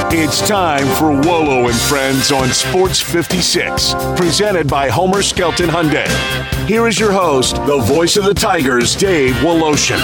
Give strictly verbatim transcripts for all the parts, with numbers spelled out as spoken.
It's time for Wolo and Friends on Sports fifty-six, presented by Homer Skelton Hyundai. Here is your host, the voice of the Tigers, Dave Woloshin.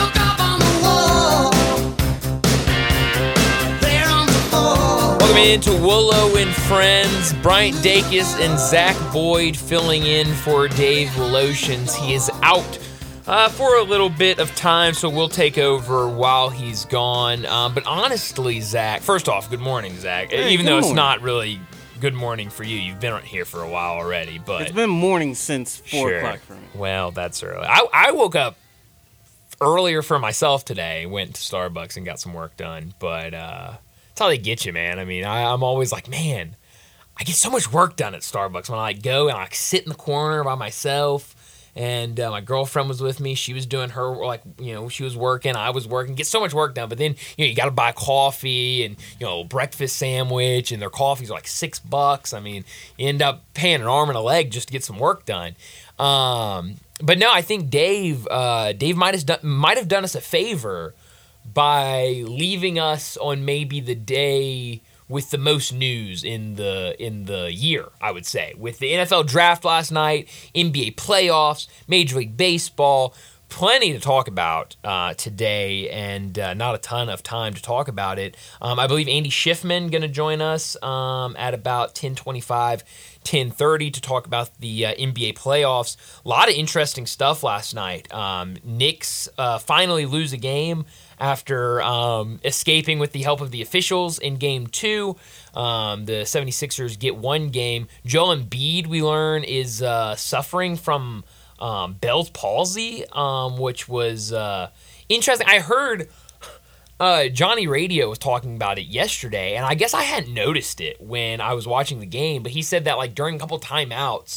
Welcome into Wolo and Friends. Bryant Dacus and Zach Boyd filling in for Dave Woloshin. He is out uh, for a little bit of time, so we'll take over while he's gone. Um, but honestly, Zach, first off, good morning, Zach. Hey, Even though morning. it's not really good morning for you. You've been here for a while already. But it's been morning since four sure. o'clock for me. Well, that's early. I, I woke up earlier for myself today, went to Starbucks and got some work done. But uh, that's how they get you, man. I mean, I, I'm always like, man, I get so much work done at Starbucks when I like, go and I like, sit in the corner by myself. And uh, my girlfriend was with me. She was doing her, like, you know, she was working. I was working. Get so much work done. But then, you know, you got to buy coffee and, you know, breakfast sandwich. And their coffees are like six bucks. I mean, you end up paying an arm and a leg just to get some work done. Um, but no, I think Dave, uh, Dave might have done, might have done us a favor by leaving us on maybe the day with the most news in the in the year, I would say. With the N F L draft last night, N B A playoffs, Major League Baseball, plenty to talk about uh, today, and uh, not a ton of time to talk about it. Um, I believe Andy Schiffman going to join us um, at about ten twenty-five, ten thirty to talk about the uh, N B A playoffs. A lot of interesting stuff last night. Um, Knicks uh, finally lose a game after um, escaping with the help of the officials in game two. Um, the seventy-sixers get one game. Joel Embiid, we learn, is uh, suffering from um, Bell's palsy, um, which was uh, interesting. I heard uh, Johnny Radio was talking about it yesterday, and I guess I hadn't noticed it when I was watching the game, but he said that like during a couple timeouts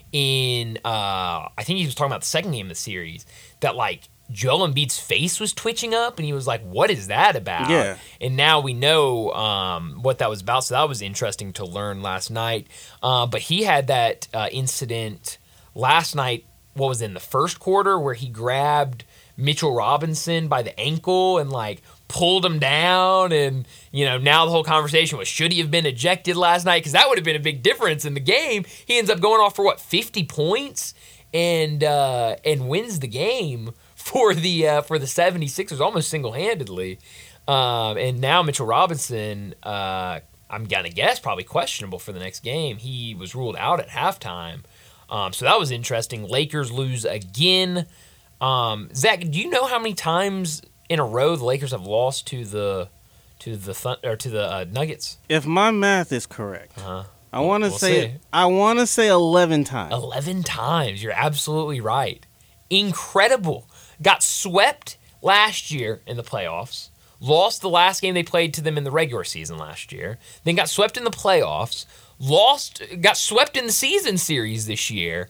in, uh, I think he was talking about the second game of the series, that like Joel Embiid's face was twitching up, and he was like, what is that about? Yeah. And now we know um, what that was about, so that was interesting to learn last night. Uh, but he had that uh, incident last night, what was it, in the first quarter, where he grabbed Mitchell Robinson by the ankle and, like, pulled him down, and, you know, now the whole conversation was, should he have been ejected last night? Because that would have been a big difference in the game. He ends up going off for, what, fifty points and uh, and wins the game for the uh, for the seventy-sixers almost single-handedly. Um, and now Mitchell Robinson, uh, I'm going to guess, probably questionable for the next game. He was ruled out at halftime. Um, so that was interesting. Lakers lose again. Um, Zach, do you know how many times in a row the Lakers have lost to the to the Thun- or to the uh, Nuggets? If my math is correct, Uh-huh. I want to We'll say see. I want to say eleven times. eleven times. You're absolutely right. Incredible. Got swept last year in the playoffs. Lost the last game they played to them in the regular season last year. Then got swept in the playoffs. Lost, got swept in the season series this year.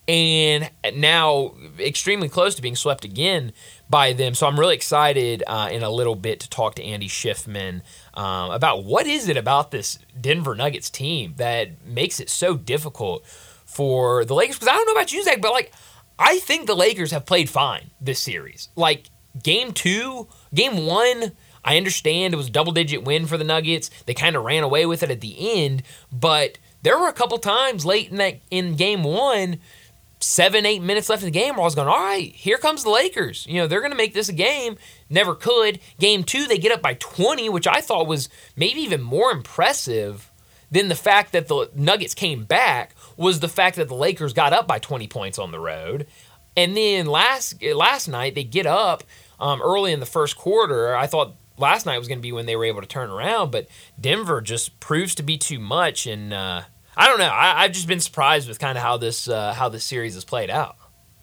And now extremely close to being swept again by them. So I'm really excited uh, in a little bit to talk to Andy Schiffman um, about what is it about this Denver Nuggets team that makes it so difficult for the Lakers. Because I don't know about you, Zach, but like, I think the Lakers have played fine this series. Like, game two, game one, I understand it was a double-digit win for the Nuggets. They kind of ran away with it at the end, but there were a couple times late in that in game one, seven, eight minutes left in the game where I was going, all right, here comes the Lakers. You know, they're going to make this a game. Never could. Game two, they get up by twenty, which I thought was maybe even more impressive than the fact that the Nuggets came back, was the fact that the Lakers got up by twenty points on the road. And then last last night, they get up um, early in the first quarter. I thought last night was going to be when they were able to turn around, but Denver just proves to be too much. And uh, I don't know. I, I've just been surprised with kind of how this uh, how this series has played out.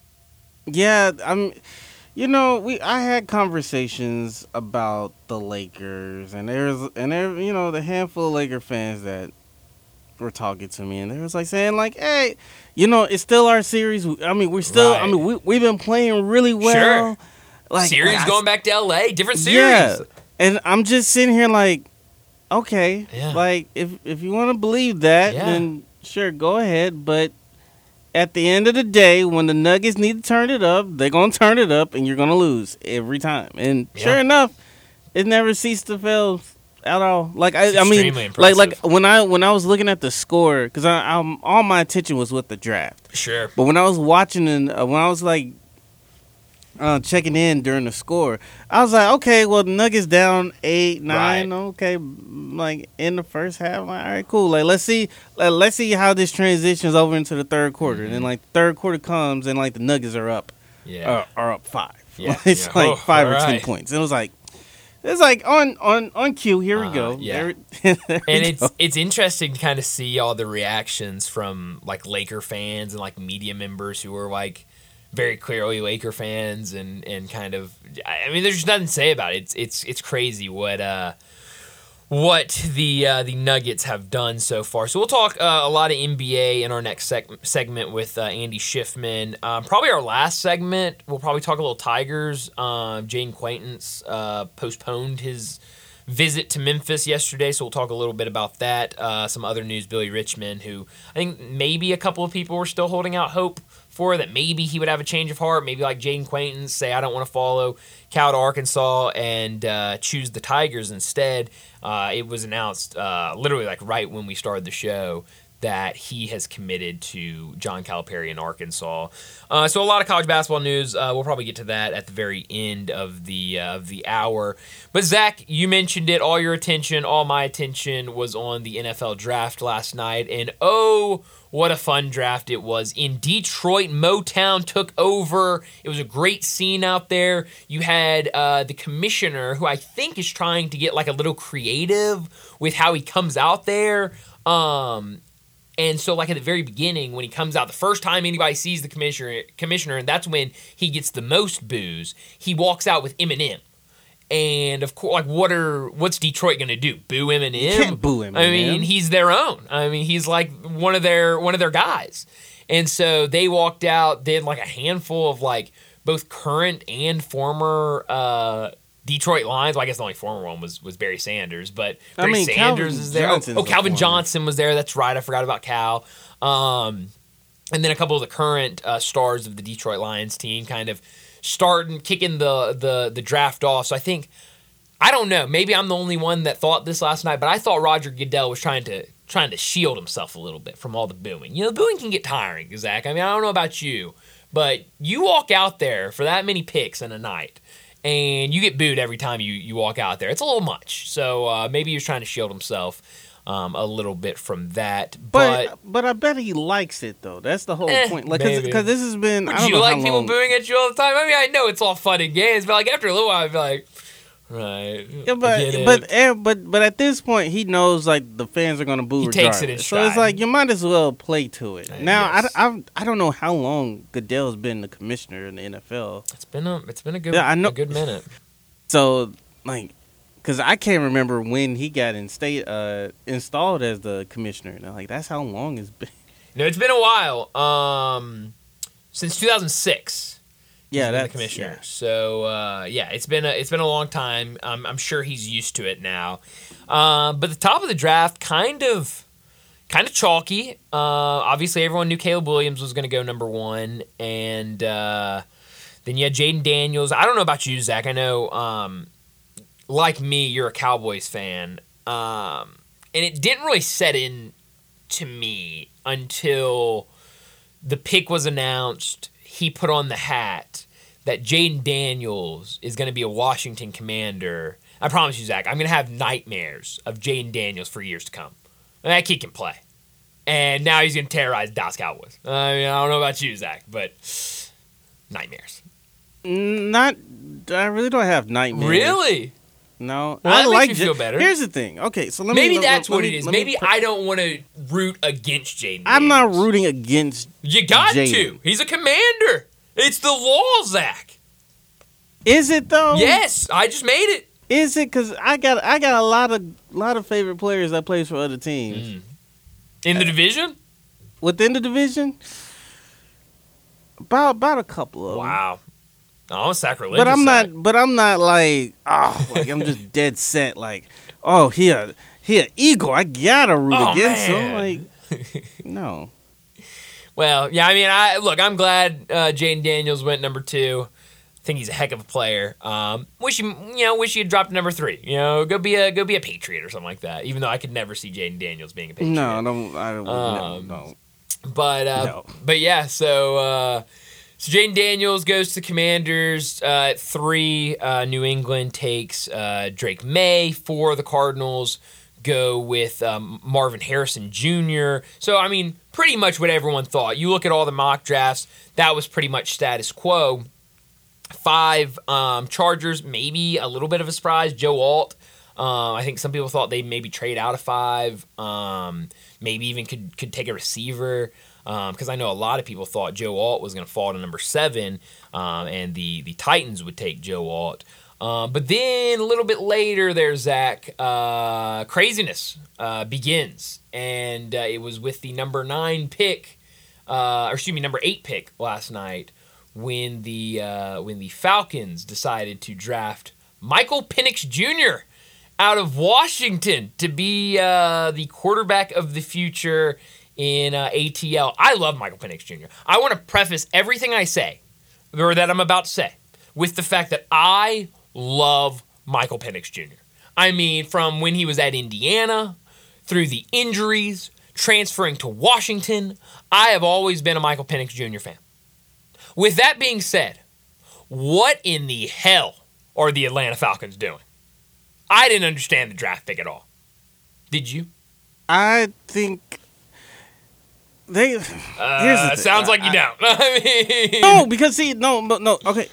Yeah, I'm. You know, we I had conversations about the Lakers, and there's and there you know the handful of Laker fans that were talking to me, and they was like saying like, hey, you know, it's still our series. I mean, we're still. Right. I mean, we we've been playing really well. Sure. Like series I, going back to L A, different series. Yeah, and I'm just sitting here like, okay, Yeah. like if if you want to believe that, Yeah. then sure, go ahead. But at the end of the day, when the Nuggets need to turn it up, they're gonna turn it up, and you're gonna lose every time. And Yeah. sure enough, it never ceased to fail at all. Like I, I mean, extremely like like impressive. when I when I was looking at the score, because I I'm, all my attention was with the draft. Sure. But when I was watching and uh, when I was like uh, checking in during the score, I was like, okay, well, the Nuggets down eight, nine, Right. okay, like in the first half. Like, all right, cool. Like let's see, like, let's see how this transitions over into the third quarter. Mm-hmm. And then like third quarter comes and like the Nuggets are up, Yeah. uh, are up five. Yeah, it's yeah. like Oh, five or all ten right. points. And it was like. It's like on on on cue. Here we Uh-huh, go. yeah. There, there we And it's go. it's interesting to kind of see all the reactions from like Laker fans and like media members who are like very clearly Laker fans and, and kind of I mean there's just nothing to say about it. It's it's it's crazy what uh what the uh, the Nuggets have done so far. So we'll talk uh, a lot of N B A in our next seg- segment with uh, Andy Schiffman. Um, probably our last segment, we'll probably talk a little Tigers. Uh, Jaden Quaintance uh, postponed his visit to Memphis yesterday, so we'll talk a little bit about that. Uh, some other news, Billy Richmond, who I think maybe a couple of people were still holding out hope for, that maybe he would have a change of heart, maybe like Jaden Quaintance, say, I don't want to follow Cal to Arkansas and uh, choose the Tigers instead. Uh, it was announced uh, literally like right when we started the show that he has committed to John Calipari in Arkansas. Uh, so a lot of college basketball news. Uh, we'll probably get to that at the very end of the uh, of the hour. But Zach, you mentioned it. All your attention, all my attention was on the N F L draft last night. And oh, what a fun draft it was. In Detroit, Motown took over. It was a great scene out there. You had uh, the commissioner, who I think is trying to get like a little creative with how he comes out there. Um, and so like at the very beginning, when he comes out, the first time anybody sees the commissioner, commissioner, and that's when he gets the most boos, he walks out with Eminem. And of course, like, what are what's Detroit gonna do? Boo Eminem? You can't boo Eminem. I mean, he's their own. I mean, he's like one of their one of their guys. And so they walked out, did like a handful of like both current and former uh, Detroit Lions. Well, I guess the only former one was was Barry Sanders, but I Barry mean, Sanders Calvin is there. Johnson's Oh, a Calvin former. Johnson was there. That's right. I forgot about Cal. Um, and then a couple of the current uh, stars of the Detroit Lions team kind of starting kicking the the the draft off. So I think, I don't know, maybe I'm the only one that thought this last night, but I thought Roger Goodell was trying to trying to shield himself a little bit from all the booing. You know, booing can get tiring, Zach. I mean, I don't know about you, but you walk out there for that many picks in a night, and you get booed every time you, you walk out there. It's a little much. So uh, maybe he was trying to shield himself um, a little bit from that. But, But but I bet he likes it though. That's the whole Eh, point. Like maybe. because this has been. I would don't you know like how people long. booing at you all the time? I mean, I know it's all fun and games, but like after a little while, I'd be like, right. Yeah, I but get it. but eh, but but at this point, he knows like the fans are gonna boo He regardless. takes it in So it's stride. like you might as well play to it. Uh, now yes. I, I I don't know how long Goodell's been the commissioner in the N F L. It's been a it's been a good Yeah, I know- a good minute. So like, cause I can't remember when he got in state uh installed as the commissioner. And like that's how long it's been. No, it's been a while. Um, since two thousand six. Yeah, He's been that's the commissioner. yeah. So uh, yeah, it's been a it's been a long time. Um, I'm sure he's used to it now. Um, but the top of the draft, kind of, kind of chalky. Uh, obviously, everyone knew Caleb Williams was going to go number one, and uh, then you had Jaden Daniels. I don't know about you, Zach. I know, um, like me, you're a Cowboys fan, um, and it didn't really set in to me until the pick was announced. He put on the hat that Jaden Daniels is going to be a Washington Commander. I promise you, Zach, I'm going to have nightmares of Jaden Daniels for years to come. That kid can play. And now he's going to terrorize Dallas Cowboys. I mean, I don't know about you, Zach, but nightmares. Not. I really don't have nightmares. Really? No. Well, I that makes like me Ja- feel better. Here's the thing. Okay, so let Maybe me. let- that's let what me- it is. let me Maybe put- I don't want to root against Jaden I'm not Daniels. rooting against. You got Jaden. to. He's a commander. It's the law, Zach. Is it though? Yes, I just made it. Is it? Because I got I got a lot of lot of favorite players that plays for other teams Mm. In the division? within the division. About about a couple of them. Wow. Oh, sacrilegious. But I'm Zach. not. But I'm not like oh, like I'm just dead set. Like oh, he a he a Eagle. I gotta root Oh, against him. man. Like no. Well, yeah, I mean, I look, I'm glad uh, Jaden Daniels went number two. Think he's a heck of a player. Um, wish he, you know, wish he had dropped to number three. You know, go be a go be a Patriot or something like that. Even though I could never see Jaden Daniels being a Patriot. No, I don't. I don't. Um, no, no. But uh, No. but yeah, so uh, so Jaden Daniels goes to Commanders uh, at three. Uh, New England takes uh, Drake May. For the Cardinals go with um, Marvin Harrison Junior So I mean, pretty much what everyone thought. You look at all the mock drafts, that was pretty much status quo. Five, um, Chargers, maybe a little bit of a surprise. Joe Alt. Uh, I think some people thought they'd maybe trade out of five. Um, maybe even could could take a receiver. Because um, I know a lot of people thought Joe Alt was going to fall to number seven, um, and the, the Titans would take Joe Alt. Um, but then a little bit later there, Zach, uh, craziness uh, begins. And uh, it was with the number nine pick, uh, or excuse me, number eight pick last night, when the uh, when the Falcons decided to draft Michael Penix Junior out of Washington to be uh, the quarterback of the future in uh, A T L. I love Michael Penix Junior I want to preface everything I say, or that I'm about to say, with the fact that I love Michael Penix Junior I mean, from when he was at Indiana, through the injuries, transferring to Washington, I have always been a Michael Penix Junior fan. With that being said, what in the hell are the Atlanta Falcons doing? I didn't understand the draft pick at all. Did you? I think they. Uh, here's the thing. Sounds like you I, don't. I mean, no, because see, no, no, no. Okay.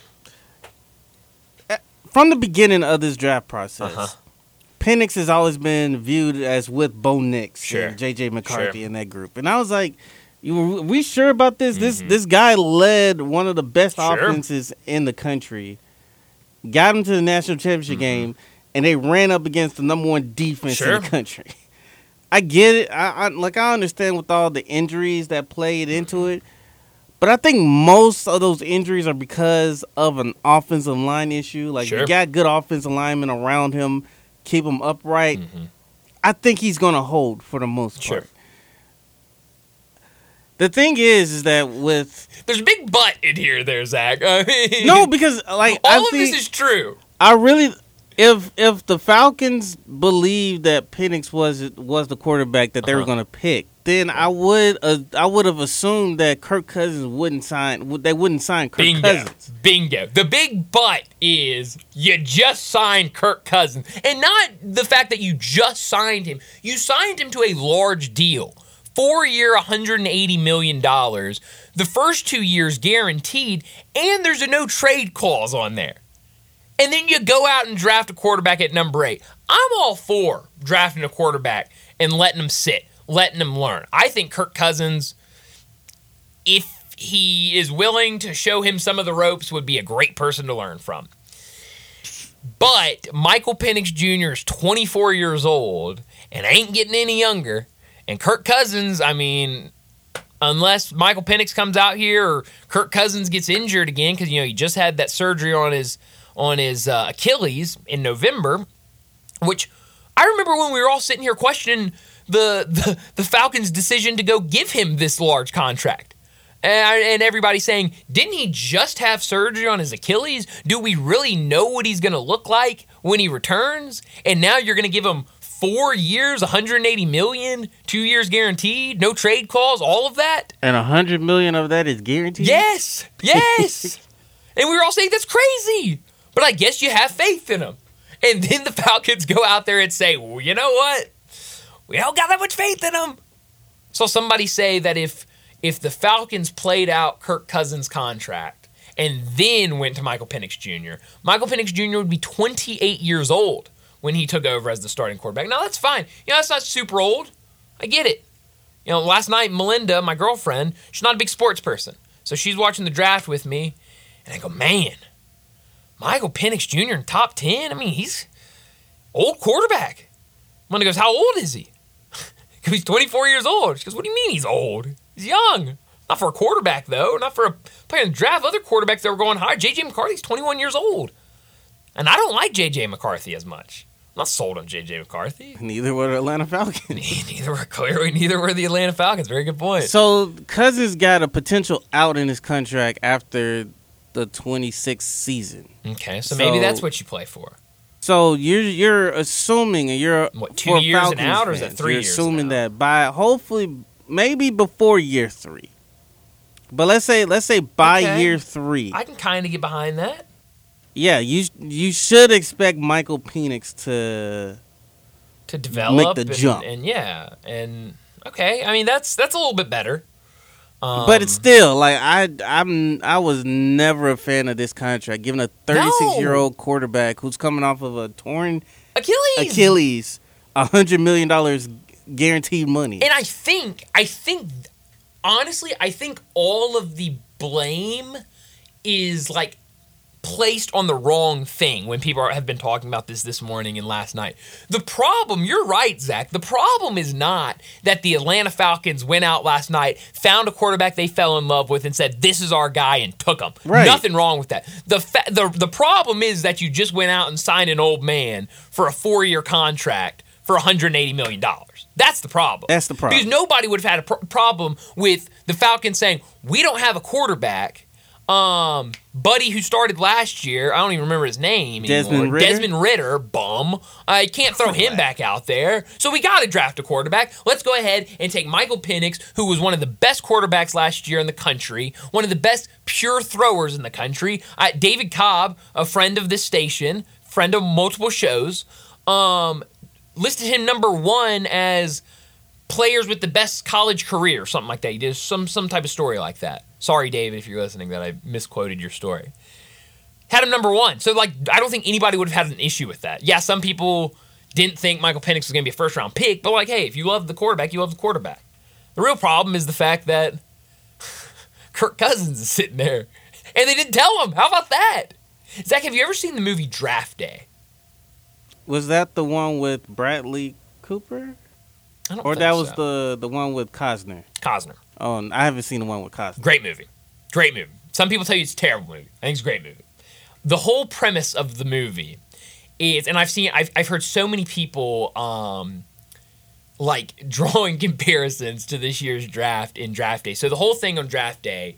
From the beginning of this draft process, uh-huh. Penix has always been viewed as with Bo Nix Sure. and J J McCarthy Sure. in that group, and I was like, "You, are we sure about this? Mm-hmm. This this guy led one of the best Sure. offenses in the country, got him to the national championship Mm-hmm. game, and they ran up against the number one defense Sure. in the country." I get it. I, I like I understand with all the injuries that played into it. But I think most of those injuries are because of an offensive line issue. Like, Sure. you got good offensive linemen around him, keep him upright. Mm-hmm. I think he's going to hold for the most Sure. part. The thing is, is that with... There's a big butt in here there, Zach. I mean, No, because, like, all I of think... this is true. I really... If if the Falcons believed that Penix was was the quarterback that they Uh-huh. were going to pick, then I would uh, I would have assumed that Kirk Cousins wouldn't sign. They wouldn't sign Kirk Bingo. Cousins. Bingo. The big but is you just signed Kirk Cousins. And not the fact that you just signed him. You signed him to a large deal. Four-year, one hundred eighty million dollars. The first two years guaranteed, and there's a no-trade clause on there. And then you go out and draft a quarterback at number eight. I'm all for drafting a quarterback and letting him sit, letting him learn. I think Kirk Cousins, if he is willing to show him some of the ropes, would be a great person to learn from. But Michael Penix Junior is twenty-four years old and ain't getting any younger. And Kirk Cousins, I mean, unless Michael Penix comes out here or Kirk Cousins gets injured again, because, you know, he just had that surgery on his on his uh, Achilles in November, which I remember when we were all sitting here questioning the, the, the Falcons' decision to go give him this large contract. And, and everybody saying, didn't he just have surgery on his Achilles? Do we really know what he's going to look like when he returns? And now you're going to give him four years, one hundred eighty million dollars, two years guaranteed, no trade clause, all of that? And a hundred million of that is guaranteed. Yes, yes. And we were all saying that's crazy. But I guess you have faith in him. And then the Falcons go out there and say, well, you know what? We don't got that much faith in him. So somebody say that if if the Falcons played out Kirk Cousins' contract and then went to Michael Penix Junior, Michael Penix Junior would be twenty-eight years old when he took over as the starting quarterback. Now, that's fine. You know, that's not super old. I get it. You know, last night, Melinda, my girlfriend, she's not a big sports person. So she's watching the draft with me, and I go, man, Michael Penix Junior in top ten? I mean, he's old quarterback. Melinda goes, how old is he? Because he's twenty-four years old. She goes, what do you mean he's old? He's young. Not for a quarterback, though. Not for a player in the draft. Other quarterbacks that were going higher. J J McCarthy's twenty-one years old. And I don't like J J McCarthy as much. I'm not sold on J J McCarthy. Neither were the Atlanta Falcons. neither were clearly neither were the Atlanta Falcons. Very good point. So Cousins got a potential out in his contract after the twenty-sixth season. Okay, so, so maybe that's what you play for. So you're you're assuming, and you're what two years Falcons and out, or fans, is that three you're years? Assuming and out? that by hopefully maybe before year three, but let's say let's say by okay. year three, I can kind of get behind that. Yeah, you you should expect Michael Penix to to develop make the and, jump, and yeah, and okay, I mean that's that's a little bit better. Um, but it's still like I I'm I was never a fan of this contract, giving a thirty-six year old quarterback who's coming off of a torn Achilles Achilles a hundred million dollars guaranteed money. And I think I think honestly I think all of the blame is like placed on the wrong thing when people are, have been talking about this this morning and last night. The problem, you're right, Zach, the problem is not that the Atlanta Falcons went out last night, found a quarterback they fell in love with and said, this is our guy, and took him. Right. Nothing wrong with that. The, fa- the the problem is that you just went out and signed an old man for a four-year contract for one hundred eighty million dollars. That's the problem. That's the problem. Because nobody would have had a pr- problem with the Falcons saying, we don't have a quarterback. Um, Buddy, who started last year, I don't even remember his name Desmond anymore. Ridder? Desmond Ridder, bum. I can't throw him back out there. So we got to draft a quarterback. Let's go ahead and take Michael Penix, who was one of the best quarterbacks last year in the country, one of the best pure throwers in the country. Uh, David Cobb, a friend of this station, friend of multiple shows, um, listed him number one as players with the best college career, something like that. He did some some type of story like that. Sorry, David, if you're listening, that I misquoted your story. Had him number one. So, like, I don't think anybody would have had an issue with that. Yeah, some people didn't think Michael Penix was going to be a first-round pick, but, like, hey, if you love the quarterback, you love the quarterback. The real problem is the fact that Kirk Cousins is sitting there, and they didn't tell him. How about that? Zach, have you ever seen the movie Draft Day? Was that the one with Bradley Cooper? I don't or think that was so. the the one with Costner? Costner. Oh, I haven't seen the one with Costner. Great movie. Great movie. Some people tell you it's a terrible movie. I think it's a great movie. The whole premise of the movie is, and I've seen, I've, I've heard so many people, um, like, drawing comparisons to this year's draft in Draft Day. So the whole thing on Draft Day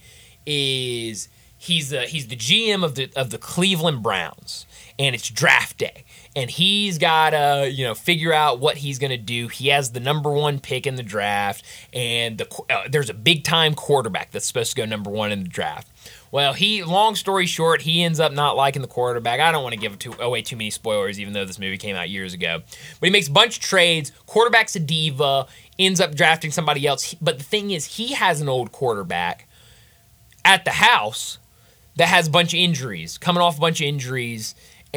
is he's the, he's the G M of the of the Cleveland Browns, and it's Draft Day. And he's got to, you know, figure out what he's going to do. He has the number one pick in the draft, and the, uh, there's a big-time quarterback that's supposed to go number one in the draft. Well, he, long story short, he ends up not liking the quarterback. I don't want to give too, away too many spoilers, even though this movie came out years ago. But he makes a bunch of trades. Quarterback's a diva, ends up drafting somebody else. But the thing is, he has an old quarterback at the house that has a bunch of injuries, coming off a bunch of injuries,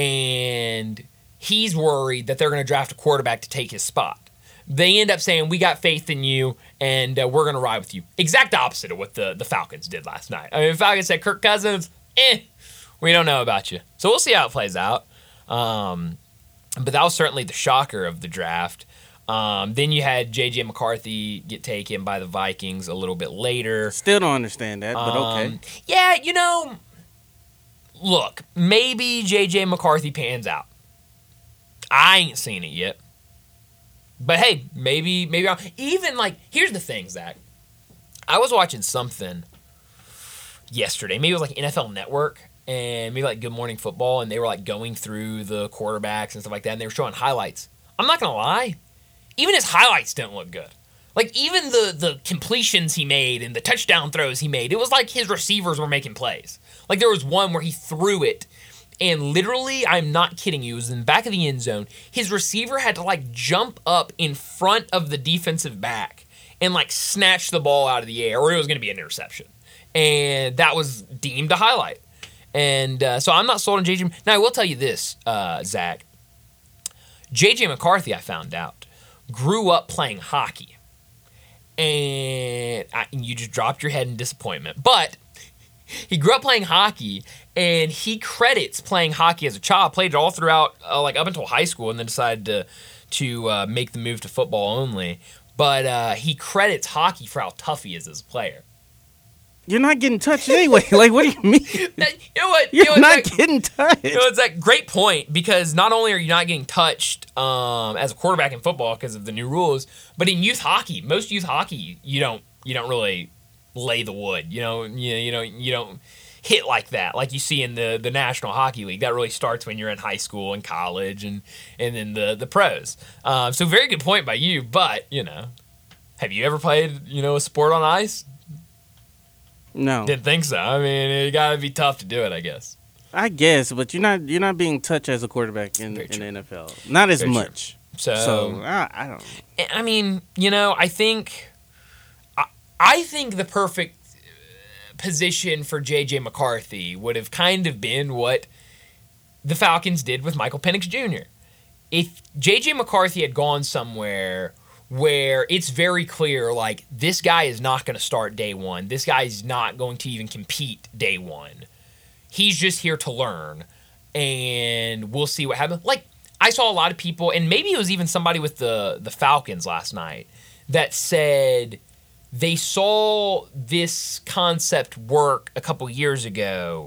and he's worried that they're going to draft a quarterback to take his spot. They end up saying, we got faith in you, and uh, we're going to ride with you. Exact opposite of what the, the Falcons did last night. I mean, the Falcons said, Kirk Cousins, eh, we don't know about you. So we'll see how it plays out. Um, but that was certainly the shocker of the draft. Um, then you had J J McCarthy get taken by the Vikings a little bit later. Still don't understand that, but okay. Um, yeah, you know, look, maybe J J McCarthy pans out. I ain't seen it yet. But hey, maybe, maybe I'll, even like, here's the thing, Zach. I was watching something yesterday. Maybe it was like N F L Network and maybe like Good Morning Football, and they were like going through the quarterbacks and stuff like that, and they were showing highlights. I'm not going to lie. Even his highlights didn't look good. Like, even the, the completions he made and the touchdown throws he made, it was like his receivers were making plays. Like, there was one where he threw it, and literally, I'm not kidding you, it was in the back of the end zone. His receiver had to, like, jump up in front of the defensive back and, like, snatch the ball out of the air, or it was going to be an interception. And that was deemed a highlight. And uh, so I'm not sold on J J. Now, I will tell you this, uh, Zach. J J McCarthy, I found out, grew up playing hockey. And, I, and you just dropped your head in disappointment. But he grew up playing hockey, and he credits playing hockey as a child. Played it all throughout, uh, like up until high school, and then decided to to uh, make the move to football only. But uh, he credits hockey for how tough he is as a player. You're not getting touched anyway. Like, what do you mean? You know what? You're you know not Zach, getting touched. You know, it's that great point, because not only are you not getting touched um, as a quarterback in football because of the new rules, but in youth hockey, most youth hockey, you don't you don't really lay the wood. You know, you you know you don't hit like that, like you see in the, the National Hockey League. That really starts when you're in high school and college and, and then the, the pros. Um, so very good point by you, but, you know, have you ever played, you know, a sport on ice? No. Didn't think so. I mean, it got to be tough to do it, I guess. I guess, but you're not you're not being touched as a quarterback in, in the N F L. Not as Very much. So, so I, I don't know. I mean, you know, I think I, I think the perfect position for J J McCarthy would have kind of been what the Falcons did with Michael Penix Junior If J J McCarthy had gone somewhere where it's very clear, like, this guy is not going to start day one. This guy is not going to even compete day one. He's just here to learn, and we'll see what happens. Like, I saw a lot of people, and maybe it was even somebody with the, the Falcons last night, that said they saw this concept work a couple years ago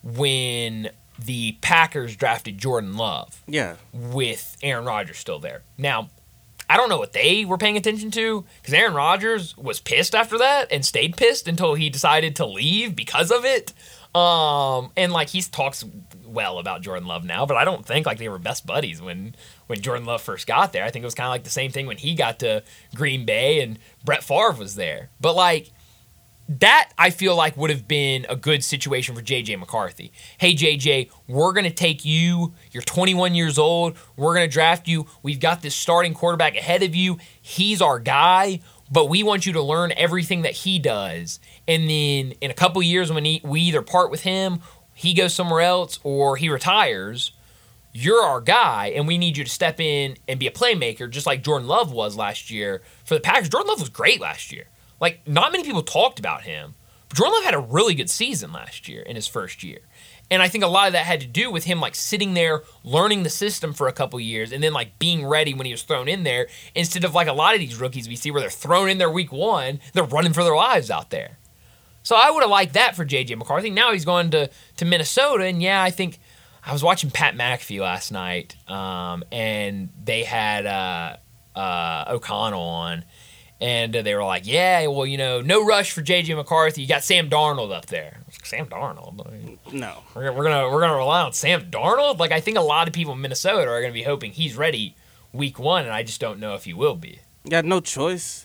when the Packers drafted Jordan Love. Yeah. With Aaron Rodgers still there. Now, I don't know what they were paying attention to, because Aaron Rodgers was pissed after that and stayed pissed until he decided to leave because of it. Um, and, like, he talks well about Jordan Love now, but I don't think, like, they were best buddies when, when Jordan Love first got there. I think it was kind of like the same thing when he got to Green Bay and Brett Favre was there. But, like, that, I feel like, would have been a good situation for J J McCarthy. Hey, J J, we're going to take you. You're twenty-one years old. We're going to draft you. We've got this starting quarterback ahead of you. He's our guy, but we want you to learn everything that he does. And then in a couple years when he, we either part with him, he goes somewhere else, or he retires, you're our guy, and we need you to step in and be a playmaker just like Jordan Love was last year for the Packers. Jordan Love was great last year. Like, not many people talked about him, but Jordan Love had a really good season last year in his first year. And I think a lot of that had to do with him, like, sitting there, learning the system for a couple years, and then, like, being ready when he was thrown in there, instead of, like, a lot of these rookies we see where they're thrown in there week one, they're running for their lives out there. So I would have liked that for J J McCarthy. Now he's going to, to Minnesota, and yeah, I think I was watching Pat McAfee last night, um, and they had uh, uh, O'Connell on, and they were like, yeah, well, you know, no rush for J J McCarthy. You got Sam Darnold up there. I was like, Sam Darnold? I mean, no. We're, we're going we're gonna rely on Sam Darnold? Like, I think a lot of people in Minnesota are going to be hoping he's ready week one, and I just don't know if he will be. Got no choice.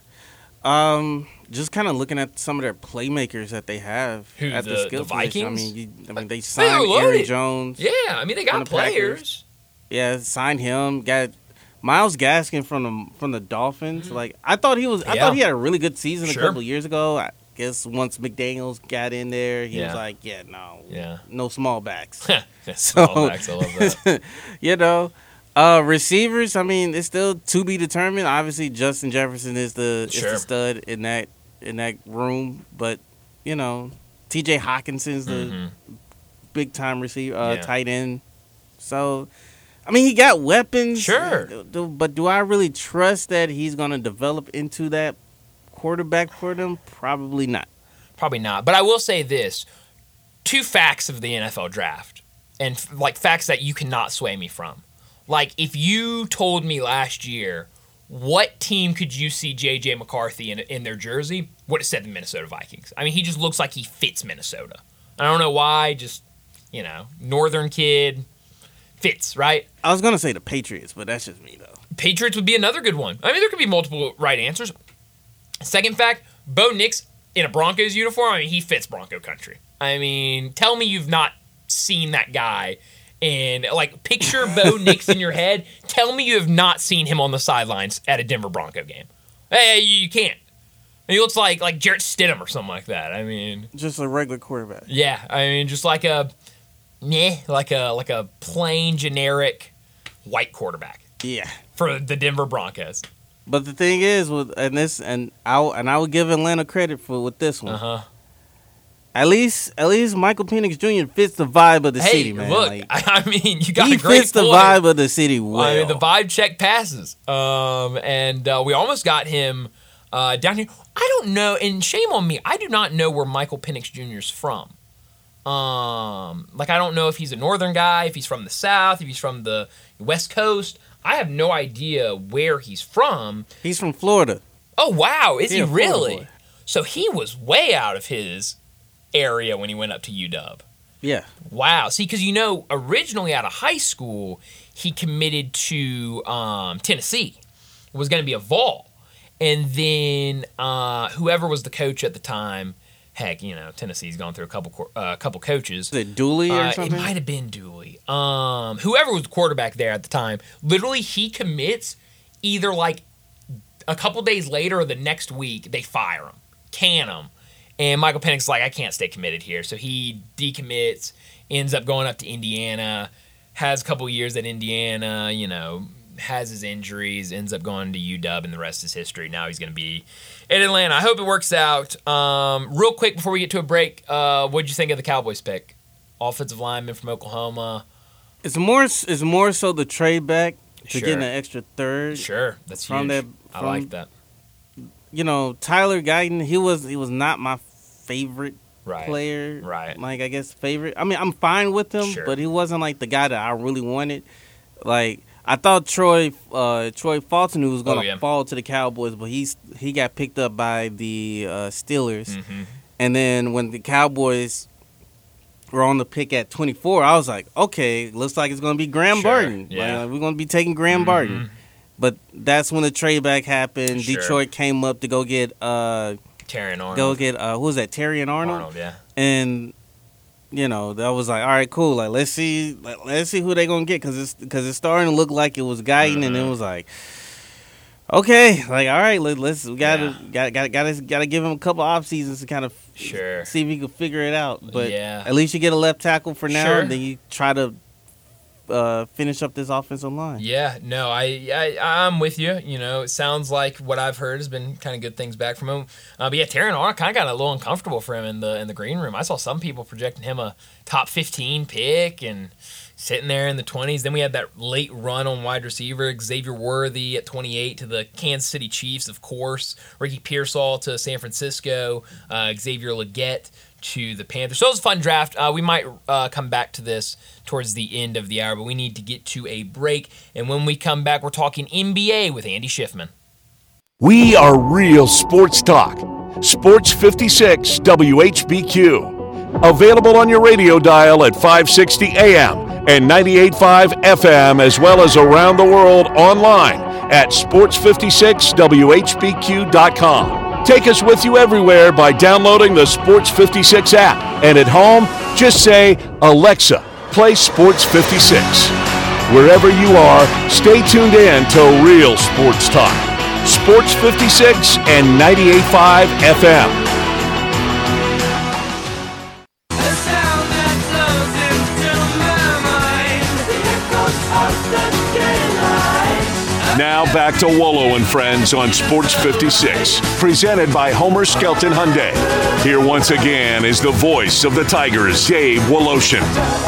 Um, just kind of looking at some of their playmakers that they have Who, at the, the skill the Vikings? position. I mean, you, I mean, they They signed were loaded. Aaron Jones. Yeah, I mean, they got the players. Packers. Yeah, signed him. Got Myles Gaskin from the from the Dolphins. Mm-hmm. Like, I thought he was. I Yeah. thought he had a really good season Sure. a couple years ago. I guess once McDaniels got in there, he Yeah. was like, "Yeah, no, Yeah. no small backs." Small backs, I love that. You know, uh, receivers. I mean, it's still to be determined. Obviously, Justin Jefferson is the Sure. is the stud in that in that room, but you know, T J Hawkinson's the Mhm. big time receiver, uh, Yeah. tight end. So, I mean, he got weapons. Sure. Do- do- But do I really trust that he's going to develop into that quarterback for them? Probably not. Probably not. But I will say this. Two facts of the N F L draft. And, like, facts that you cannot sway me from. Like, if you told me last year, what team could you see J J McCarthy in, in their jersey, would have said the Minnesota Vikings. I mean, he just looks like he fits Minnesota. I don't know why. Just, you know, northern kid. Fits, right? I was going to say the Patriots, but that's just me, though. Patriots would be another good one. I mean, there could be multiple right answers. Second fact, Bo Nix in a Broncos uniform, I mean, he fits Bronco country. I mean, tell me you've not seen that guy. And, like, picture Bo Nix in your head. Tell me you have not seen him on the sidelines at a Denver Bronco game. Hey, you, you can't. He looks like, like Jarrett Stidham or something like that. I mean... Just a regular quarterback. Yeah, I mean, just like a... Meh, like a like a plain, generic white quarterback. Yeah. For the Denver Broncos. But the thing is, with and this and I and I would give Atlanta credit for with this one. Uh huh. At least, at least Michael Penix Junior fits the vibe of the Hey, city, man. look, Like, I, I mean, you got he a great fits the point. vibe of the city well. I mean, the vibe check passes. Um, and uh, we almost got him uh, down here. I don't know, and shame on me, I do not know where Michael Penix Junior's from. Um, like, I don't know if he's a northern guy, if he's from the South, if he's from the West Coast. I have no idea where he's from. He's from Florida. Oh, wow. Is He he a Florida really? boy. So he was way out of his area when he went up to U W. Yeah. Wow. See, because, you know, originally out of high school, he committed to um, Tennessee. It was going to be a Vol. And then uh, whoever was the coach at the time, heck, you know, Tennessee's gone through a couple uh, couple coaches. Is it Dooley or uh, something? It might have been Dooley. Um, whoever was the quarterback there at the time, literally he commits either like a couple days later or the next week, they fire him, can him. And Michael Penix's like, I can't stay committed here. So he decommits, ends up going up to Indiana, has a couple years at Indiana, you know, has his injuries, ends up going to U W, and the rest is history. Now he's going to be in Atlanta. I hope it works out. Um, real quick before we get to a break, uh, what did you think of the Cowboys pick? Offensive lineman from Oklahoma. It's more it's more so the trade back to Sure. get an extra third. Sure, that's From huge. that- I from- like that. You know, Tyler Guyton, he was he was not my favorite Right. player. Right. Like, I guess favorite. I mean, I'm fine with him, Sure. but he wasn't like the guy that I really wanted. Like, I thought Troy uh, Troy Fulton was going Oh, to yeah. fall to the Cowboys, but he's he got picked up by the uh, Steelers. Mm-hmm. And then when the Cowboys were on the pick at twenty-four, I was like, okay, looks like it's going to be Graham Sure, Barton. yeah. Like, we're going to be taking Graham Mhm. Barton. But that's when the trade back happened. Sure. Detroit came up to go get uh, Terrion Arnold. go get uh, who was that? Terry and Arnold. Arnold, yeah. And you know, that was like, all right, cool. Like, let's see, let, let's see who they gonna get, because it's because it's starting to look like it was Guyton, and it Mhm. was like, okay, like, all right, let, let's we gotta Yeah. gotta gotta gotta gotta give him a couple off seasons to kind of Sure. see if he can figure it out. But Yeah. at least you get a left tackle for now, Sure. and then you try to uh, finish up this offensive line. Yeah, no, I, I I'm with you. You know, it sounds like what I've heard has been kind of good things back from him. Uh, but yeah, Terrion Arnold kind of got a little uncomfortable for him in the in the green room. I saw some people projecting him a top fifteen pick and sitting there in the twenties. Then we had that late run on wide receiver, Xavier Worthy at twenty-eight to the Kansas City Chiefs, of course. Ricky Pearsall to San Francisco. Uh, Xavier Legette to the Panthers. So it was a fun draft. Uh, we might uh, come back to this towards the end of the hour, but we need to get to a break. And when we come back, we're talking N B A with Andy Schiffman. We are real sports talk. Sports fifty-six W H B Q. Available on your radio dial at five sixty A M and ninety-eight point five F M, as well as around the world online at sports fifty-six W H B Q dot com. Take us with you everywhere by downloading the Sports fifty-six app. And at home, just say, Alexa, play Sports fifty-six. Wherever you are, stay tuned in to Real Sports Talk. Sports fifty-six and ninety-eight point five F M. Now back to Wolo and Friends on Sports fifty-six, presented by Homer Skelton Hyundai. Here once again is the voice of the Tigers, Dave Woloshin.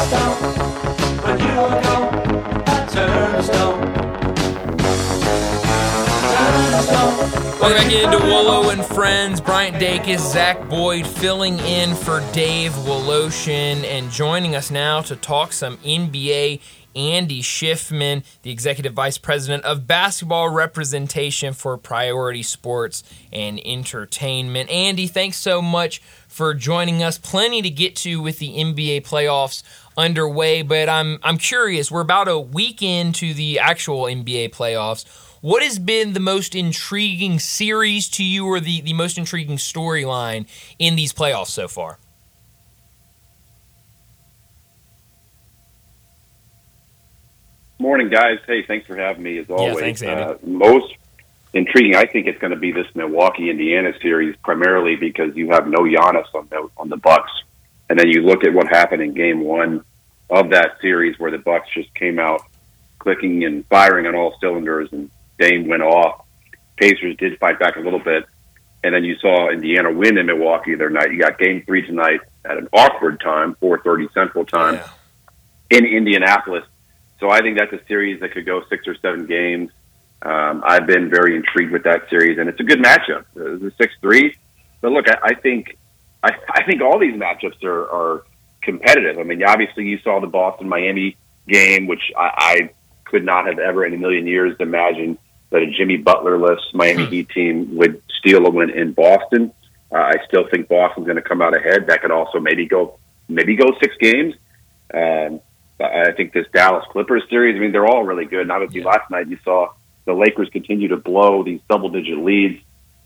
Welcome back into Wolo and Friends. Bryant Dacus, Zach Boyd filling in for Dave Woloshin, and joining us now to talk some N B A, Andy Schiffman, the Executive Vice President of Basketball Representation for Priority Sports and Entertainment. Andy, thanks so much for joining us. Plenty to get to with the N B A playoffs underway, but I'm I'm curious. We're about a week into the actual N B A playoffs. What has been the most intriguing series to you, or the, the most intriguing storyline in these playoffs so far? Morning, guys. Hey, thanks for having me, as always. Yeah, thanks, Andy. Uh, most intriguing, I think it's going to be this Milwaukee-Indiana series, primarily because you have no Giannis on the, on the Bucks. And then you look at what happened in game one of that series, where the Bucks just came out clicking and firing on all cylinders, and Dame went off. Pacers did fight back a little bit. And then you saw Indiana win in Milwaukee the other night. You got game three tonight at an awkward time, four thirty Central Time, Yeah. in Indianapolis. So I think that's a series that could go six or seven games. Um, I've been very intrigued with that series, and it's a good matchup. It's a six three. But look, I, I think I, I think all these matchups are, are competitive. I mean, obviously you saw the Boston-Miami game, which I, I could not have ever in a million years imagined that a Jimmy Butler-less Miami Heat team would steal a win in Boston. Uh, I still think Boston's going to come out ahead. That could also maybe go maybe go six games. Um, I think this Dallas Clippers series, I mean, they're all really good. And obviously, Yeah. last night you saw the Lakers continue to blow these double-digit leads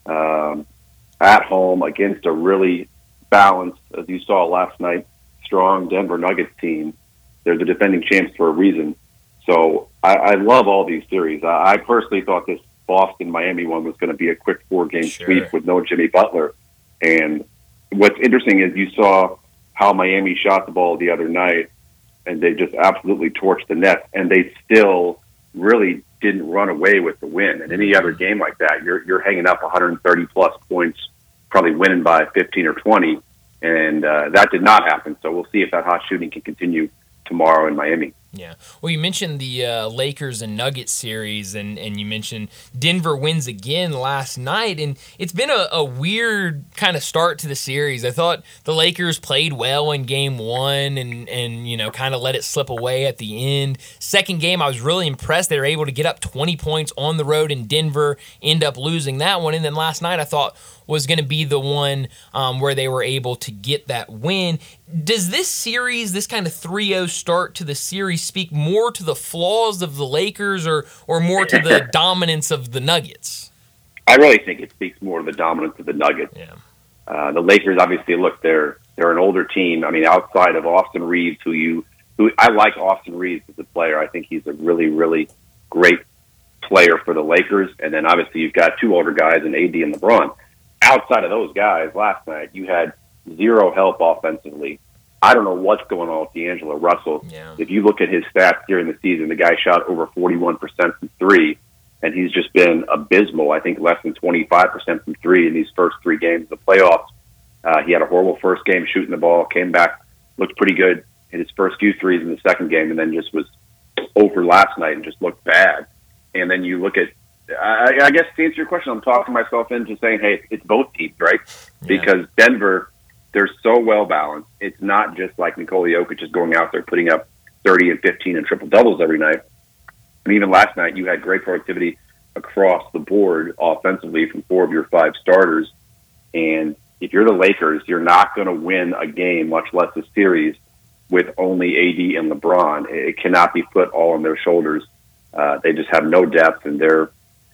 um, at home against a really balanced, as you saw last night, strong Denver Nuggets team. They're the defending champs for a reason. So I, I love all these series. I, I personally thought this Boston-Miami one was going to be a quick four-game Sure. sweep with no Jimmy Butler. And what's interesting is you saw how Miami shot the ball the other night, and they just absolutely torched the net, and they still really didn't run away with the win. In any other game like that, you're you're hanging up one hundred thirty plus points, probably winning by fifteen or twenty, and uh, that did not happen. So we'll see if that hot shooting can continue tomorrow in Miami. Yeah. Well, you mentioned the uh, Lakers and Nuggets series, and, and you mentioned Denver wins again last night, and it's been a, a weird kind of start to the series. I thought the Lakers played well in game one and, and you know, kind of let it slip away at the end. Second game, I was really impressed. They were able to get up twenty points on the road in Denver, end up losing that one. And then last night, I thought was going to be the one um, where they were able to get that win. Does this series, this kind of three oh start to the series, speak more to the flaws of the Lakers or or more to the dominance of the Nuggets? I really think it speaks more to the dominance of the Nuggets. Yeah. Uh, the Lakers, obviously, look, they're they're an older team. I mean, outside of Austin Reeves, who you who I like Austin Reeves as a player. I think he's a really, really great player for the Lakers. And then obviously you've got two older guys in A D and LeBron. Outside of those guys, last night you had zero help offensively. I don't know what's going on with D'Angelo Russell. Yeah. If you look at his stats during the season, the guy shot over forty-one percent from three, and he's just been abysmal. I think less than twenty-five percent from three in these first three games of the playoffs. Uh, he had a horrible first game shooting the ball, came back, looked pretty good in his first few threes in the second game, and then just was over last night and just looked bad. And then you look at, I, I guess to answer your question, I'm talking myself into saying, hey, it's both teams, right? Yeah. Because Denver, they're so well balanced. It's not just like Nikola Jokic is going out there putting up thirty and fifteen and triple doubles every night. And even last night, you had great productivity across the board offensively from four of your five starters. And if you're the Lakers, you're not going to win a game, much less a series, with only A D and LeBron. It cannot be put all on their shoulders. Uh, they just have no depth, and they're.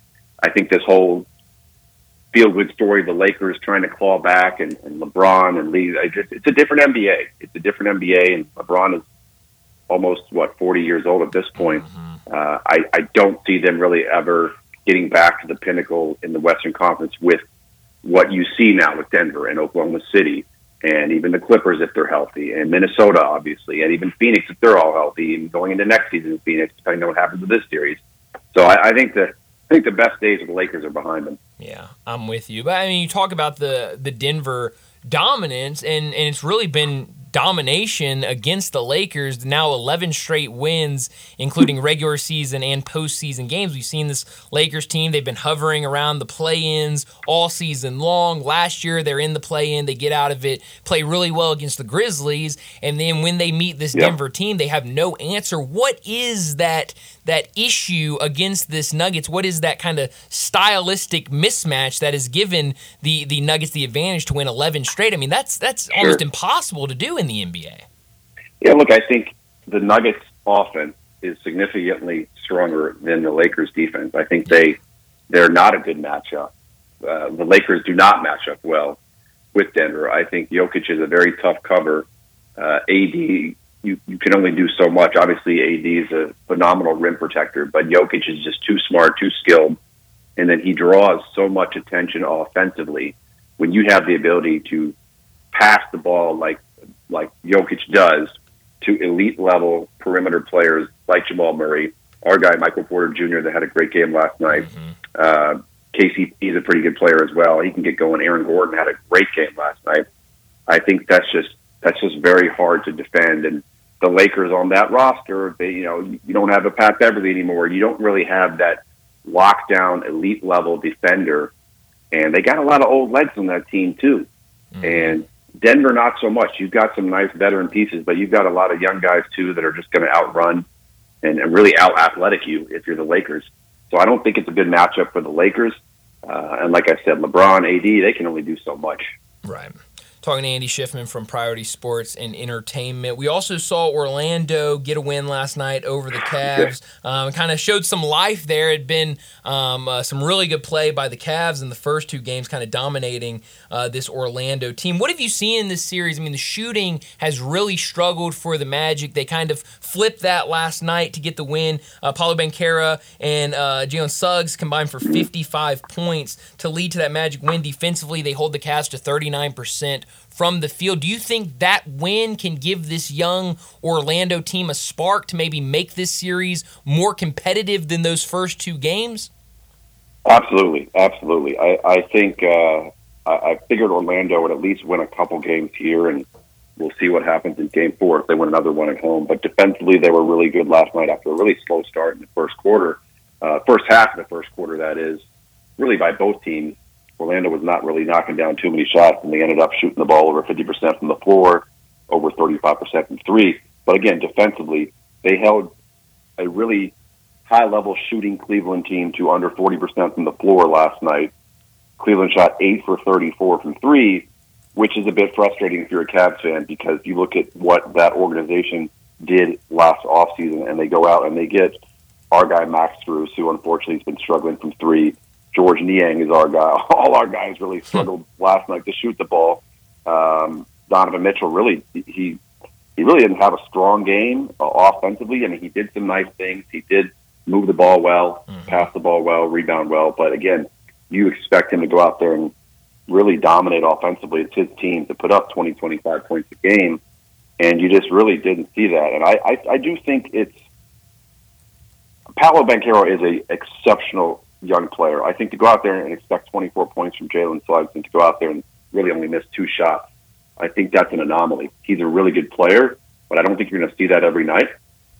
I think this whole feel-good story, the Lakers trying to claw back, and, and LeBron and Lee, I just, it's a different N B A. It's a different N B A, and LeBron is almost, what, forty years old at this point. Mm-hmm. Uh, I, I don't see them really ever getting back to the pinnacle in the Western Conference with what you see now with Denver and Oklahoma City, and even the Clippers if they're healthy, and Minnesota, obviously, and even Phoenix if they're all healthy, and going into next season in Phoenix, depending on what happens with this series. So I, I think that I think the best days of the Lakers are behind them. Yeah, I'm with you. But I mean, you talk about the the Denver dominance, and, and it's really been domination against the Lakers. Now eleven straight wins, including regular season and postseason games. We've seen this Lakers team. They've been hovering around the play-ins all season long. Last year, they're in the play-in. They get out of it, play really well against the Grizzlies, and then when they meet this Yeah. Denver team, they have no answer. What is that that issue against this Nuggets? What is that kind of stylistic mismatch that has given the, the Nuggets the advantage to win eleven straight? I mean, that's that's Sure. almost impossible to do in the N B A. Yeah, look, I think the Nuggets offense is significantly stronger than the Lakers defense. I think they, they're not a good matchup. Uh, the Lakers do not match up well with Denver. I think Jokic is a very tough cover. Uh, A D, you, you can only do so much. Obviously, A D is a phenomenal rim protector, but Jokic is just too smart, too skilled, and then he draws so much attention offensively. When you have the ability to pass the ball like like Jokic does to elite level perimeter players like Jamal Murray, our guy Michael Porter Junior that had a great game last night. Mm-hmm. Uh, K C P is a pretty good player as well. He can get going. Aaron Gordon had a great game last night. I think that's just that's just very hard to defend. And the Lakers on that roster, they you know you don't have a Pat Beverly anymore. You don't really have that lockdown elite level defender, and they got a lot of old legs on that team too. Mm-hmm. And Denver, not so much. You've got some nice veteran pieces, but you've got a lot of young guys, too, that are just going to outrun and, and really out-athletic you if you're the Lakers. So I don't think it's a good matchup for the Lakers. Uh, Uh, and like I said, LeBron, A D, they can only do so much. Right. Talking to Andy Schiffman from Priority Sports and Entertainment. We also saw Orlando get a win last night over the Cavs. Um, kind of showed some life there. It had been um, uh, some really good play by the Cavs in the first two games, kind of dominating uh, this Orlando team. What have you seen in this series? I mean, the shooting has really struggled for the Magic. They kind of flipped that last night to get the win. Uh, Paulo Banchero and uh, Jalen Suggs combined for fifty-five points to lead to that Magic win. Defensively, they hold the Cavs to thirty-nine percent from the field. Do you think that win can give this young Orlando team a spark to maybe make this series more competitive than those first two games? Absolutely, absolutely. I, I think uh, I, I figured Orlando would at least win a couple games here, and we'll see what happens in Game Four if they win another one at home. But defensively, they were really good last night after a really slow start in the first quarter, uh, first half of the first quarter. That is, really by both teams. Orlando was not really knocking down too many shots, and they ended up shooting the ball over fifty percent from the floor, over thirty-five percent from three. But again, defensively, they held a really high-level shooting Cleveland team to under forty percent from the floor last night. Cleveland shot eight for thirty-four from three, which is a bit frustrating if you're a Cavs fan, because you look at what that organization did last offseason, and they go out and they get our guy Max Strus, who unfortunately has been struggling from three. George Niang is our guy. All our guys really struggled last night to shoot the ball. Um, Donovan Mitchell really he he really didn't have a strong game uh, offensively. I mean, he did some nice things. He did move the ball well, mm-hmm. pass the ball well, rebound well. But again, you expect him to go out there and really dominate offensively. It's his team to put up twenty, twenty-five points a game, and you just really didn't see that. And I, I, I do think it's Paolo Banchero is a exceptional young player. I think to go out there and expect twenty-four points from Jalen Suggs and to go out there and really only miss two shots, I think that's an anomaly. He's a really good player, but I don't think you're going to see that every night.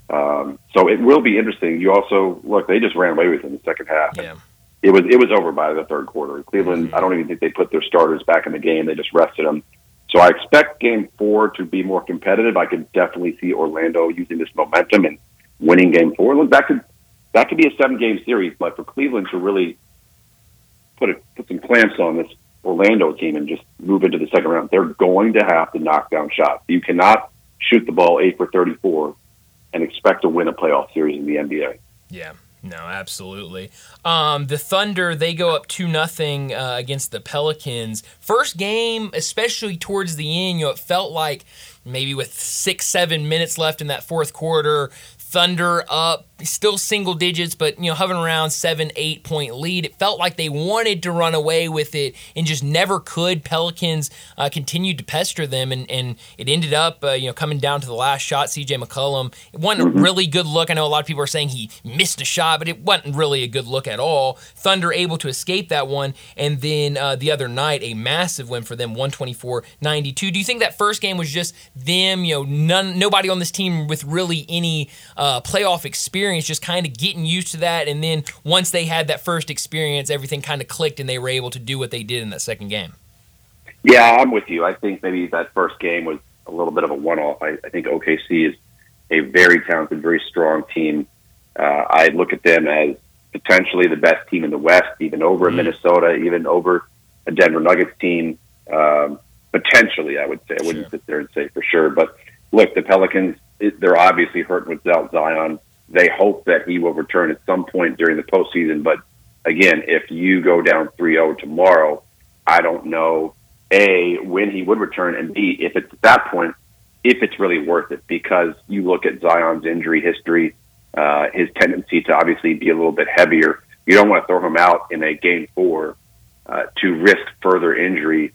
Um, so it will be interesting. You also, look, they just ran away with it in the second half. Yeah. It was it was over by the third quarter. Cleveland, mm-hmm. I don't even think they put their starters back in the game. They just rested them. So I expect game four to be more competitive. I could definitely see Orlando using this momentum and winning game four. Look, that could That could be a seven-game series, but for Cleveland to really put a, put some clamps on this Orlando team and just move into the second round, they're going to have to knock down shots. You cannot shoot the ball eight for thirty-four and expect to win a playoff series in the N B A. Yeah. No, absolutely. Um, the Thunder, they go up two nothing uh, against the Pelicans. First game, especially towards the end, you know, it felt like maybe with six, seven minutes left in that fourth quarter, Thunder up, still single digits, but, you know, hovering around seven, eight point lead. It felt like they wanted to run away with it and just never could. Pelicans uh, continued to pester them, and, and it ended up, uh, you know, coming down to the last shot. C J McCollum, it wasn't a really good look. I know a lot of people are saying he missed a shot, but it wasn't really a good look at all. Thunder able to escape that one, and then uh, the other night, a massive win for them, one twenty-four ninety-two. Do you think that first game was just them, you know, none, nobody on this team with really any uh, playoff experience, just kind of getting used to that, and then once they had that first experience, everything kind of clicked and they were able to do what they did in that second game? Yeah, I'm with you. I think maybe that first game was a little bit of a one-off. I, I think O K C is a very talented, very strong team. Uh, I look at them as potentially the best team in the West, even over mm-hmm. Minnesota, even over a Denver Nuggets team. Um, potentially, I would say. I wouldn't sure. sit there and say for sure. But look, the Pelicans, they're obviously hurting without Zion. They hope that he will return at some point during the postseason. But again, if you go down three oh tomorrow, I don't know, A, when he would return, and B, if it's at that point, if it's really worth it, because you look at Zion's injury history, uh, his tendency to obviously be a little bit heavier. You don't want to throw him out in a game four uh, to risk further injury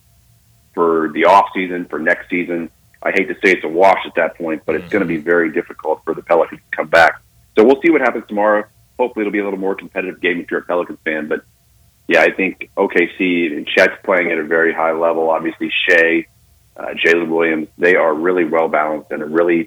for the offseason, for next season. I hate to say it's a wash at that point, but it's going to be very difficult for the Pelicans to come back. So we'll see what happens tomorrow. Hopefully it'll be a little more competitive game if you're a Pelicans fan. But, yeah, I think O K C and Chet's playing at a very high level. Obviously, Shea, uh, Jalen Williams, they are really well-balanced and a really,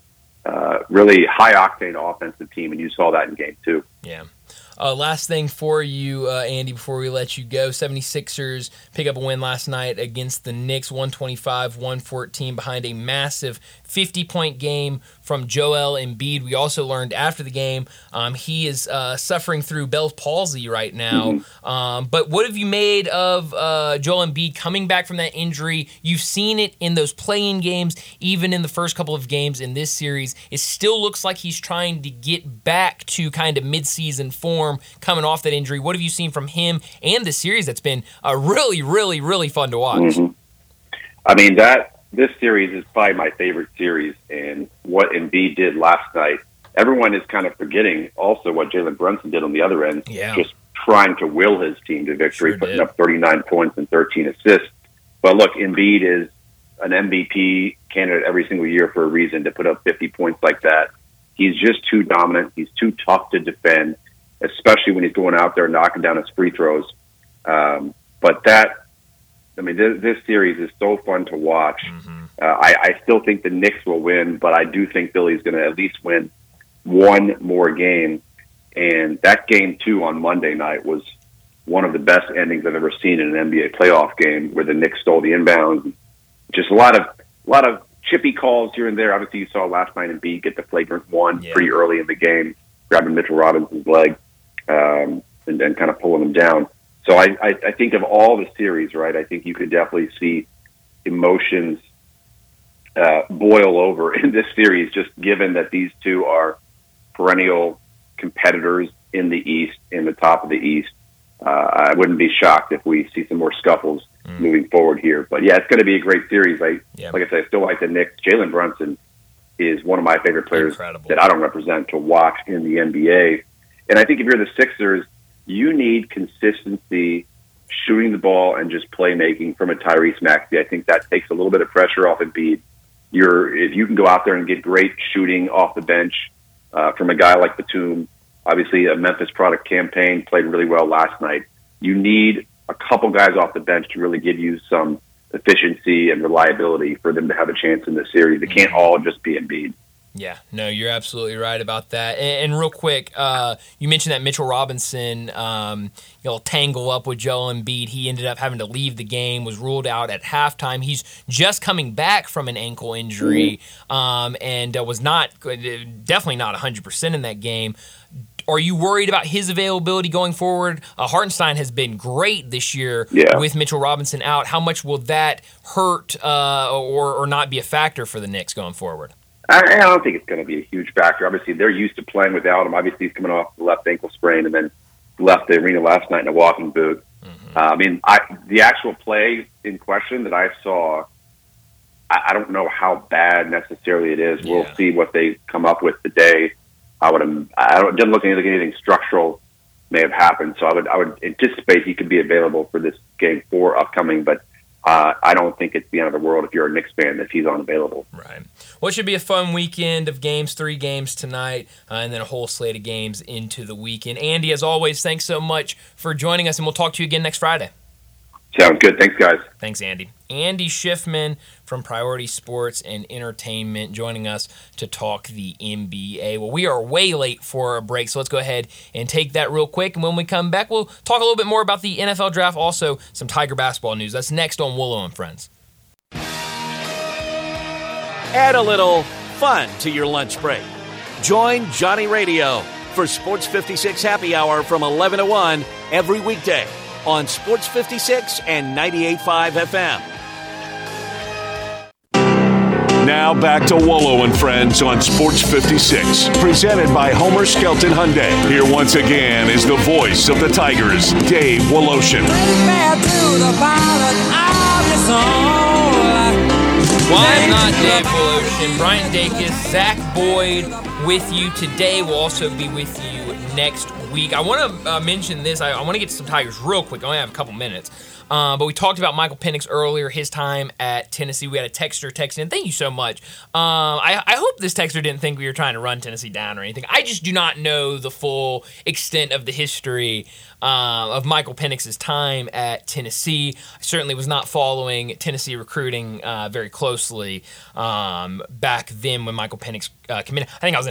uh, really high-octane offensive team, and you saw that in game two. Yeah. Uh, last thing for you, uh, Andy, before we let you go, seventy-sixers pick up a win last night against the Knicks, one twenty-five one fourteen, behind a massive fifty-point game from Joel Embiid. We also learned after the game um, he is uh, suffering through Bell's palsy right now. Mm-hmm. Um, but what have you made of uh, Joel Embiid coming back from that injury? You've seen it in those play-in games, even in the first couple of games in this series. It still looks like he's trying to get back to kind of mid-season form coming off that injury. What have you seen from him and the series that's been uh, really, really, really fun to watch? Mm-hmm. I mean, that this series is probably my favorite series, and what Embiid did last night, everyone is kind of forgetting also what Jalen Brunson did on the other end, yeah. just trying to will his team to victory, Sure putting did. up thirty-nine points and thirteen assists. But look, Embiid is an M V P candidate every single year for a reason to put up fifty points like that. He's just too dominant. He's too tough to defend, especially when he's going out there knocking down his free throws. Um, but that, I mean, this, this series is so fun to watch. Mm-hmm. Uh, I, I still think the Knicks will win, but I do think Philly's going to at least win one more game. And that game, too, on Monday night was one of the best endings I've ever seen in an N B A playoff game, where the Knicks stole the inbounds. Just a lot of a lot of chippy calls here and there. Obviously, you saw last night Embiid get the flagrant one yeah. pretty early in the game, grabbing Mitchell Robinson's leg um, and then kind of pulling him down. So I, I, I think of all the series, right, I think you could definitely see emotions uh, boil over in this series, just given that these two are perennial competitors in the East, in the top of the East. Uh, I wouldn't be shocked if we see some more scuffles mm. moving forward here. But, yeah, it's going to be a great series. I, yeah. Like I said, I still like the Knicks. Jalen Brunson is one of my favorite players Incredible. that I don't represent to watch in the N B A. And I think if you're the Sixers, you need consistency, shooting the ball, and just playmaking from a Tyrese Maxey. I think that takes a little bit of pressure off Embiid. You're, if you can go out there and get great shooting off the bench uh, from a guy like Batum, obviously a Memphis product campaign, played really well last night. You need a couple guys off the bench to really give you some efficiency and reliability for them to have a chance in this series. It can't all just be Embiid. Yeah, no, you're absolutely right about that. And, and real quick, uh, you mentioned that Mitchell Robinson, um, you know, tangle up with Joel Embiid. He ended up having to leave the game, was ruled out at halftime. He's just coming back from an ankle injury, um, and uh, was not definitely not one hundred percent in that game. Are you worried about his availability going forward? Uh, Hartenstein has been great this year yeah. with Mitchell Robinson out. How much will that hurt uh, or, or not be a factor for the Knicks going forward? I, I don't think it's going to be a huge factor. Obviously, they're used to playing without him. Obviously, he's coming off the left ankle sprain and then left the arena last night in a walking boot. Mm-hmm. Uh, I mean, I, the actual play in question that I saw, I, I don't know how bad necessarily it is. Yeah. We'll see what they come up with today. I would. I don't. It doesn't look like anything structural may have happened. So I would. I would anticipate he could be available for this game four upcoming, but. Uh, I don't think it's the end of the world if you're a Knicks fan if he's unavailable. Right. Well, it should be a fun weekend of games, three games tonight, uh, and then a whole slate of games into the weekend. Andy, as always, thanks so much for joining us, and we'll talk to you again next Friday. Sounds good. Thanks, guys. Thanks, Andy. Andy Schiffman from Priority Sports and Entertainment joining us to talk the N B A. Well, we are way late for a break, so let's go ahead and take that real quick. And when we come back, we'll talk a little bit more about the N F L draft, also some Tiger basketball news. That's next on Wolo and Friends. Add a little fun to your lunch break. Join Johnny Radio for Sports fifty-six Happy Hour from eleven to one every weekday on Sports fifty-six and ninety-eight point five F M. Now back to Wolo and Friends on Sports fifty-six, presented by Homer Skelton Hyundai. Here once again is the voice of the Tigers, Dave Woloshin. Why I'm not Dave Woloshin, Brian Dacus, Zach Boyd with you today. We'll also be with you next week. I want to uh, mention this. I, I want to get to some Tigers real quick. I only have a couple minutes. Uh, but we talked about Michael Penix earlier, his time at Tennessee. We had a texter text in. Thank you so much. Um, I, I hope this texter didn't think we were trying to run Tennessee down or anything. I just do not know the full extent of the history uh, of Michael Penix's time at Tennessee. I certainly was not following Tennessee recruiting uh, very closely um, back then when Michael Penix uh, committed. I think I was in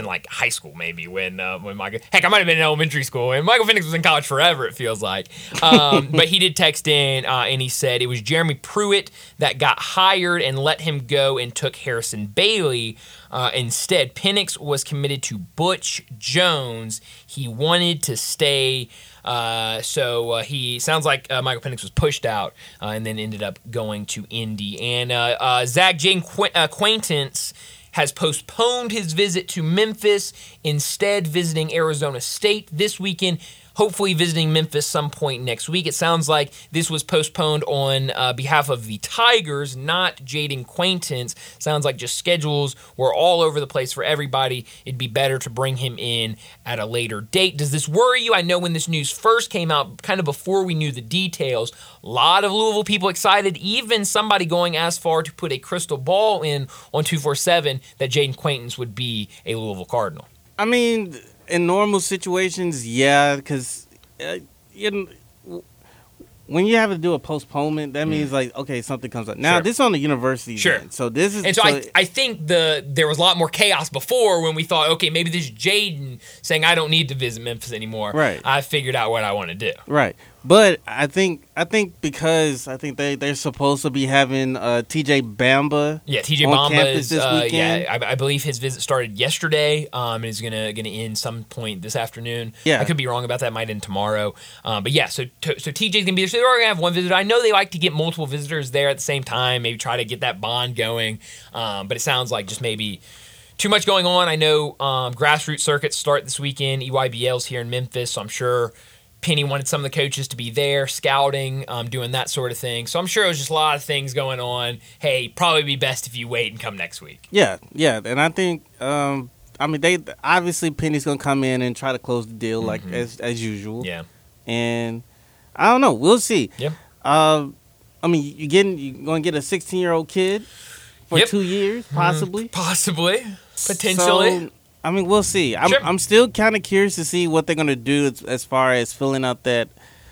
in like high school maybe when uh, when Michael. Heck, I might have been in elementary school, and Michael Penix was in college forever. It feels like, um, but he did text in uh, and he said it was Jeremy Pruitt that got hired and let him go and took Harrison Bailey uh, instead. Penix was committed to Butch Jones. He wanted to stay. Uh, so uh, he sounds like uh, Michael Penix was pushed out uh, and then ended up going to Indy. And uh, uh, Zach Jane Qu- uh, Quaintance has postponed his visit to Memphis, instead visiting Arizona State this weekend, hopefully visiting Memphis some point next week. It sounds like this was postponed on uh, behalf of the Tigers, not Jaden Quaintance. Sounds like just schedules were all over the place for everybody. It'd be better to bring him in at a later date. Does this worry you? I know when this news first came out, kind of before we knew the details, a lot of Louisville people excited, even somebody going as far to put a crystal ball in on two forty-seven that Jaden Quaintance would be a Louisville Cardinal. I mean, in normal situations, yeah, because uh, you know, when you have to do a postponement, that means like, okay, something comes up. Now, Sure. this is on the university. Sure. End, so this is And so, so I, I think the there was a lot more chaos before when we thought, okay, maybe this is Jaden saying I don't need to visit Memphis anymore. Right. I figured out what I want to do. right. But I think I think because I think they they're supposed to be having uh, T J Bamba. Yeah, T J on Bamba campus is this uh, weekend. yeah, I, I believe his visit started yesterday um, and is gonna gonna end some point this afternoon. Yeah. I could be wrong about that. Might end tomorrow. Um, but yeah, so to, so T J's gonna be there. So they're gonna have one visitor. I know they like to get multiple visitors there at the same time. Maybe try to get that bond going. Um, but it sounds like just maybe too much going on. I know um, grassroots circuits start this weekend. E Y B L's here in Memphis, so I'm sure Penny wanted some of the coaches to be there, scouting, um, doing that sort of thing. So I'm sure it was just a lot of things going on. Hey, probably be best if you wait and come next week. Yeah, yeah, and I think um, I mean they obviously Penny's gonna come in and try to close the deal like Mhm. as as usual. Yeah. And I don't know. We'll see. Yeah. Uh, I mean, you getting you gonna get a sixteen year old kid for Yep. two years, possibly, Mm, possibly. Potentially. So, I mean, we'll see. I'm Sure. I'm still kind of curious to see what they're gonna do as, as far as filling out that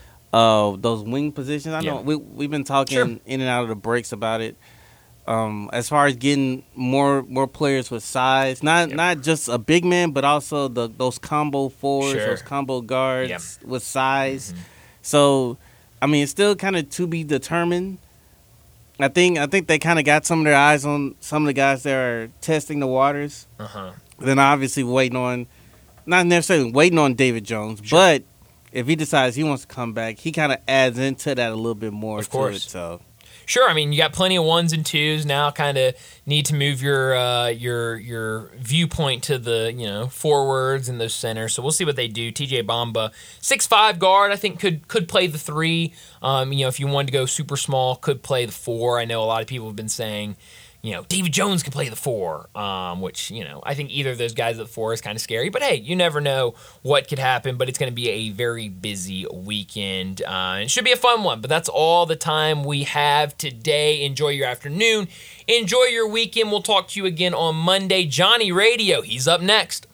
uh those wing positions. I know Yeah. we we've been talking Sure. in and out of the breaks about it. Um, as far as getting more more players with size, not Yep. not just a big man, but also the those combo fours, Sure. those combo guards Yep. with size. Mhm. So, I mean, it's still kind of to be determined. I think I think they kind of got some of their eyes on some of the guys that are testing the waters. Uh-huh. Then obviously waiting on, not necessarily waiting on David Jones, Sure. but if he decides he wants to come back, he kind of adds into that a little bit more. Of to course. it, so. Sure, I mean you got plenty of ones and twos now. Kind of need to move your uh, your your viewpoint to the you know forwards and those centers. So we'll see what they do. T J Bamba, six five guard, I think could could play the three. Um, you know, if you wanted to go super small, could play the four. I know a lot of people have been saying, you know, David Jones could play the four, um, which, you know, I think either of those guys at the four is kind of scary. But, hey, you never know what could happen. But it's going to be a very busy weekend. Uh, it should be a fun one. But that's all the time we have today. Enjoy your afternoon. Enjoy your weekend. We'll talk to you again on Monday. Johnny Radio, he's up next.